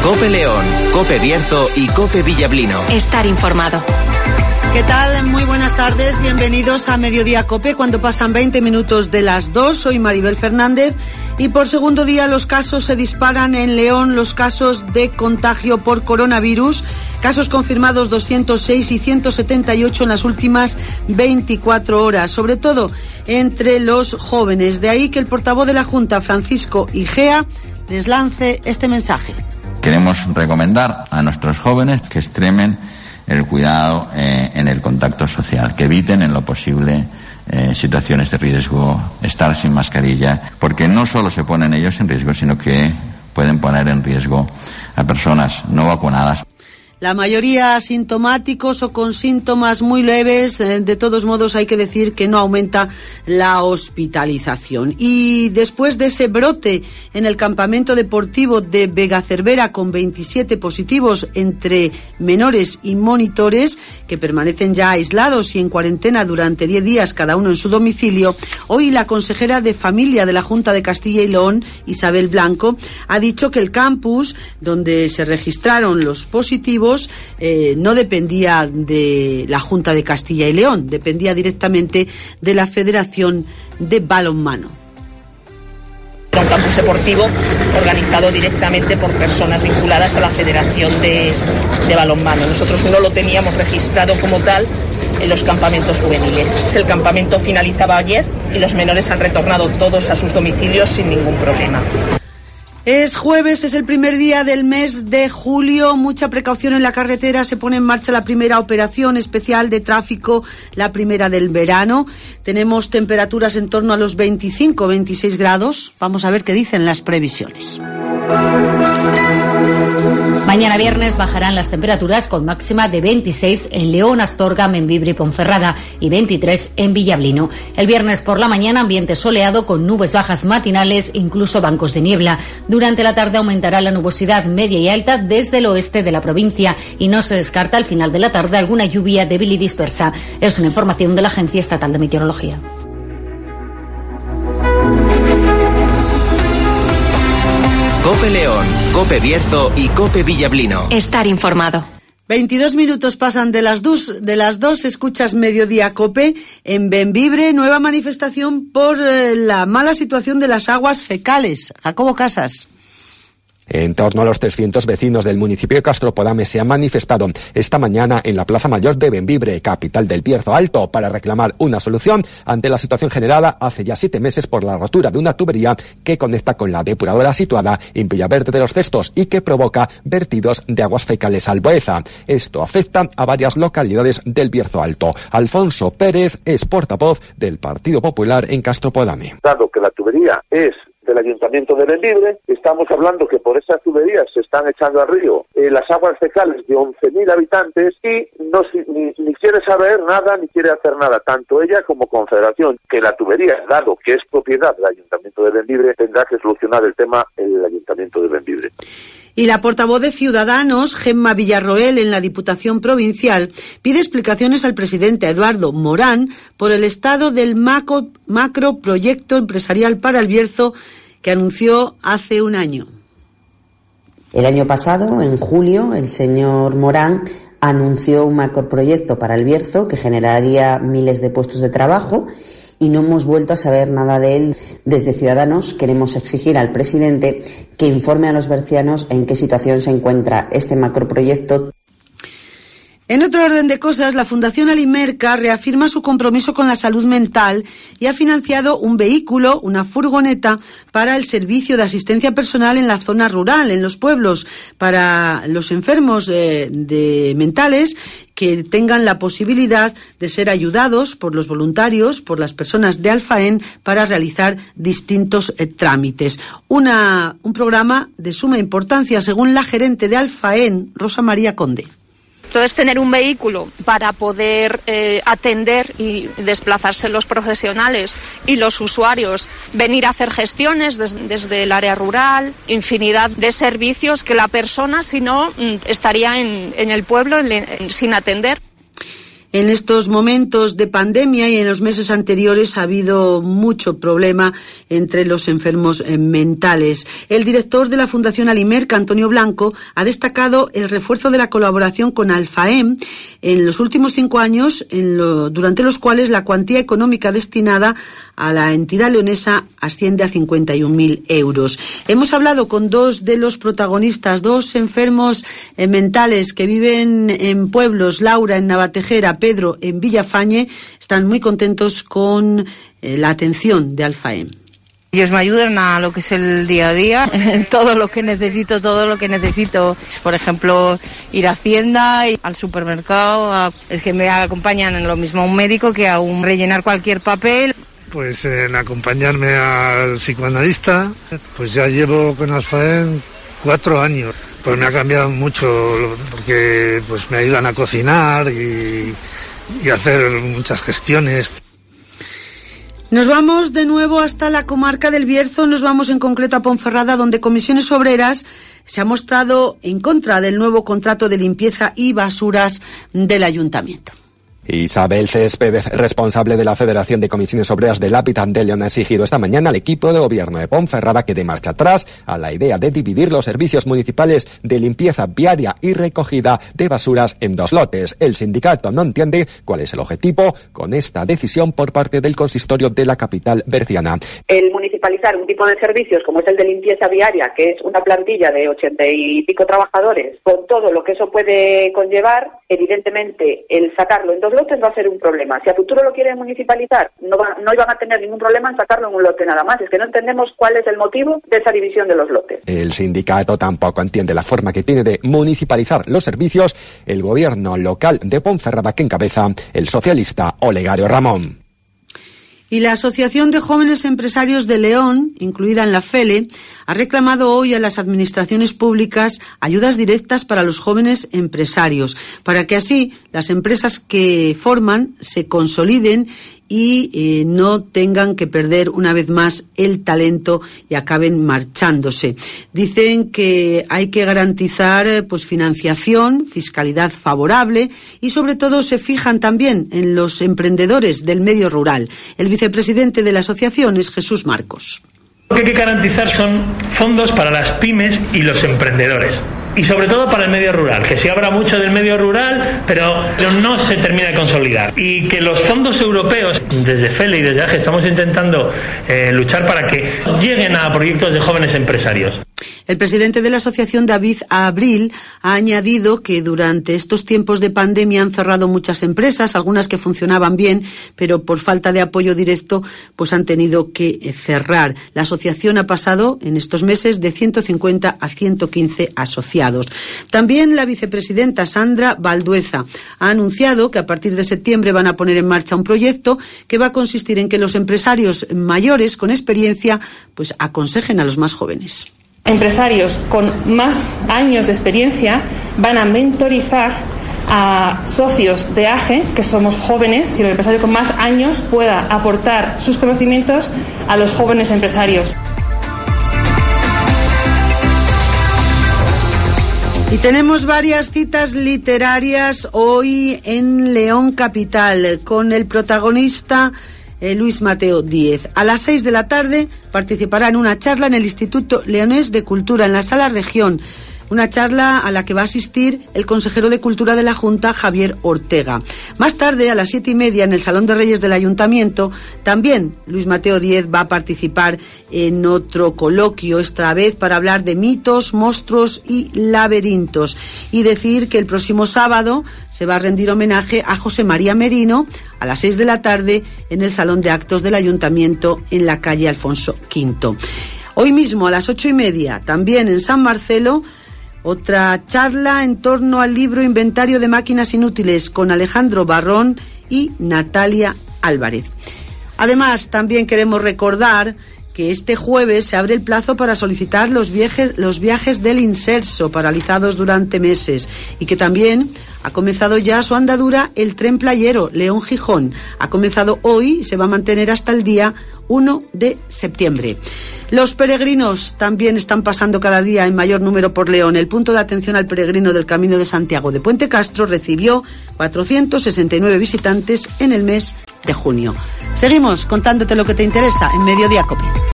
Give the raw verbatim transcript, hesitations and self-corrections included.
COPE León, COPE Bierzo y COPE Villablino. Estar informado. ¿Qué tal? Muy buenas tardes, bienvenidos a Mediodía COPE, cuando pasan veinte minutos de las dos. Soy Maribel Fernández y por segundo día los casos se disparan en León, los casos de contagio por coronavirus, casos confirmados doscientos seis y ciento setenta y ocho en las últimas veinticuatro horas, sobre todo entre los jóvenes. De ahí que el portavoz de la Junta, Francisco Igea, les lance este mensaje. Queremos recomendar a nuestros jóvenes que extremen el cuidado eh, en el contacto social, que eviten en lo posible eh, situaciones de riesgo, estar sin mascarilla, porque no solo se ponen ellos en riesgo, sino que pueden poner en riesgo a personas no vacunadas. La mayoría asintomáticos o con síntomas muy leves. De todos modos, hay que decir que no aumenta la hospitalización. Y después de ese brote en el campamento deportivo de Vegacervera con veintisiete positivos entre menores y monitores que permanecen ya aislados y en cuarentena durante diez días cada uno en su domicilio, hoy la consejera de Familia de la Junta de Castilla y León, Isabel Blanco, ha dicho que el campus donde se registraron los positivos Eh, no dependía de la Junta de Castilla y León, dependía directamente de la Federación de Balonmano. Era un campus deportivo organizado directamente por personas vinculadas a la Federación de, de Balonmano. Nosotros no lo teníamos registrado como tal en los campamentos juveniles. El campamento finalizaba ayer y los menores han retornado todos a sus domicilios sin ningún problema. Es jueves, es el primer día del mes de julio, mucha precaución en la carretera, se pone en marcha la primera operación especial de tráfico, la primera del verano. Tenemos temperaturas en torno a los veinticinco a veintiséis grados, vamos a ver qué dicen las previsiones. Mañana viernes bajarán las temperaturas con máxima de veintiséis en León, Astorga, Membibre y Ponferrada y veintitrés en Villablino. El viernes por la mañana ambiente soleado con nubes bajas matinales, incluso bancos de niebla. Durante la tarde aumentará la nubosidad media y alta desde el oeste de la provincia y no se descarta al final de la tarde alguna lluvia débil y dispersa. Es una información de la Agencia Estatal de Meteorología. COPE León, COPE Bierzo y COPE Villablino. Estar informado. veintidós minutos pasan de las dos, de las dos, escuchas Mediodía COPE. En Bembibre, nueva manifestación por eh, la mala situación de las aguas fecales. Jacobo Casas. En torno a los trescientos vecinos del municipio de Castropodame se han manifestado esta mañana en la Plaza Mayor de Bembibre, capital del Bierzo Alto, para reclamar una solución ante la situación generada hace ya siete meses por la rotura de una tubería que conecta con la depuradora situada en Villaverde de los Cestos y que provoca vertidos de aguas fecales al Boeza. Esto afecta a varias localidades del Bierzo Alto. Alfonso Pérez es portavoz del Partido Popular en Castropodame. Dado que la tubería es del Ayuntamiento de Bembibre, estamos hablando que por esas tuberías se están echando al río eh, las aguas fecales de once mil habitantes y no ni, ni quiere saber nada ni quiere hacer nada, tanto ella como Confederación, que la tubería, dado que es propiedad del Ayuntamiento de Bembibre, tendrá que solucionar el tema el Ayuntamiento de Bembibre. Y la portavoz de Ciudadanos, Gemma Villarroel, en la Diputación Provincial, pide explicaciones al presidente Eduardo Morán por el estado del macro, macro proyecto empresarial para el Bierzo que anunció hace un año. El año pasado, en julio, el señor Morán anunció un macroproyecto para el Bierzo que generaría miles de puestos de trabajo y no hemos vuelto a saber nada de él. Desde Ciudadanos queremos exigir al presidente que informe a los bercianos en qué situación se encuentra este macroproyecto. En otro orden de cosas, la Fundación Alimerca reafirma su compromiso con la salud mental y ha financiado un vehículo, una furgoneta, para el servicio de asistencia personal en la zona rural, en los pueblos, para los enfermos eh, de mentales que tengan la posibilidad de ser ayudados por los voluntarios, por las personas de Alfaén, para realizar distintos eh, trámites. Una, un programa de suma importancia, según la gerente de Alfaén, Rosa María Conde. Entonces, tener un vehículo para poder eh, atender y desplazarse los profesionales y los usuarios, venir a hacer gestiones des, desde el área rural, infinidad de servicios que la persona, si no, estaría en, en el pueblo en, en, sin atender. En estos momentos de pandemia y en los meses anteriores ha habido mucho problema entre los enfermos mentales. El director de la Fundación Alimerca, Antonio Blanco, ha destacado el refuerzo de la colaboración con Alfaem en los últimos cinco años, en lo, durante los cuales la cuantía económica destinada a la entidad leonesa asciende a cincuenta y un mil euros. Hemos hablado con dos de los protagonistas, dos enfermos eh, mentales que viven en pueblos, Laura en Navatejera, Pedro en Villafañe. Están muy contentos con eh, la atención de Alfaem. Ellos me ayudan a lo que es el día a día, todo lo que necesito, todo lo que necesito. Por ejemplo, ir a Hacienda, al supermercado, a... es que me acompañan en lo mismo a un médico que a un rellenar cualquier papel. Pues en acompañarme al psicoanalista, pues ya llevo con Alfaem cuatro años. Pues me ha cambiado mucho porque pues me ayudan a cocinar y, y a hacer muchas gestiones. Nos vamos de nuevo hasta la comarca del Bierzo, nos vamos en concreto a Ponferrada, donde Comisiones Obreras se ha mostrado en contra del nuevo contrato de limpieza y basuras del ayuntamiento. Isabel Céspedes, responsable de la Federación de Comisiones Obreras del Hábitat de León, ha exigido esta mañana al equipo de gobierno de Ponferrada que dé marcha atrás a la idea de dividir los servicios municipales de limpieza viaria y recogida de basuras en dos lotes. El sindicato no entiende cuál es el objetivo con esta decisión por parte del consistorio de la capital berciana. El municipalizar un tipo de servicios como es el de limpieza viaria, que es una plantilla de ochenta y pico trabajadores, con todo lo que eso puede conllevar, evidentemente el sacarlo en dos lotes va a ser un problema. Si a futuro lo quieren municipalizar, no, va, no iban a tener ningún problema en sacarlo en un lote nada más. Es que no entendemos cuál es el motivo de esa división de los lotes. El sindicato tampoco entiende la forma que tiene de municipalizar los servicios el gobierno local de Ponferrada que encabeza el socialista Olegario Ramón. Y la Asociación de Jóvenes Empresarios de León, incluida en la FELE, ha reclamado hoy a las administraciones públicas ayudas directas para los jóvenes empresarios, para que así las empresas que forman se consoliden y eh, no tengan que perder una vez más el talento y acaben marchándose. Dicen que hay que garantizar eh, pues financiación, fiscalidad favorable y sobre todo se fijan también en los emprendedores del medio rural. El vicepresidente de la asociación es Jesús Marcos. Lo que hay que garantizar son fondos para las pymes y los emprendedores. Y sobre todo para el medio rural, que se habla mucho del medio rural, pero no se termina de consolidar. Y que los fondos europeos, desde FELE y desde A G E, estamos intentando eh, luchar para que lleguen a proyectos de jóvenes empresarios. El presidente de la asociación, David Abril, ha añadido que durante estos tiempos de pandemia han cerrado muchas empresas, algunas que funcionaban bien, pero por falta de apoyo directo pues han tenido que cerrar. La asociación ha pasado en estos meses de ciento cincuenta a ciento quince asociados. También la vicepresidenta Sandra Valdueza ha anunciado que a partir de septiembre van a poner en marcha un proyecto que va a consistir en que los empresarios mayores con experiencia pues aconsejen a los más jóvenes. Empresarios con más años de experiencia van a mentorizar a socios de A G E, que somos jóvenes, y el empresario con más años pueda aportar sus conocimientos a los jóvenes empresarios. Y tenemos varias citas literarias hoy en León Capital, con el protagonista eh, Luis Mateo Díez. A las seis de la tarde participará en una charla en el Instituto Leonés de Cultura, en la Sala Región. Una charla a la que va a asistir el consejero de Cultura de la Junta, Javier Ortega. Más tarde, a las siete y media, en el Salón de Reyes del Ayuntamiento, también Luis Mateo Díez va a participar en otro coloquio, esta vez para hablar de mitos, monstruos y laberintos. Y decir que el próximo sábado se va a rendir homenaje a José María Merino a las seis de la tarde en el Salón de Actos del Ayuntamiento, en la calle Alfonso Quinto. Hoy mismo, a las ocho y media, también en San Marcelo, otra charla en torno al libro Inventario de Máquinas Inútiles con Alejandro Barrón y Natalia Álvarez. Además, también queremos recordar que este jueves se abre el plazo para solicitar los viajes, los viajes del Inserso, paralizados durante meses, y que también ha comenzado ya su andadura el tren playero León-Gijón. Ha comenzado hoy y se va a mantener hasta el día uno de septiembre. Los peregrinos también están pasando cada día en mayor número por León. El punto de atención al peregrino del Camino de Santiago de Puente Castro recibió cuatrocientos sesenta y nueve visitantes en el mes de junio. Seguimos contándote lo que te interesa en Mediodía COPE.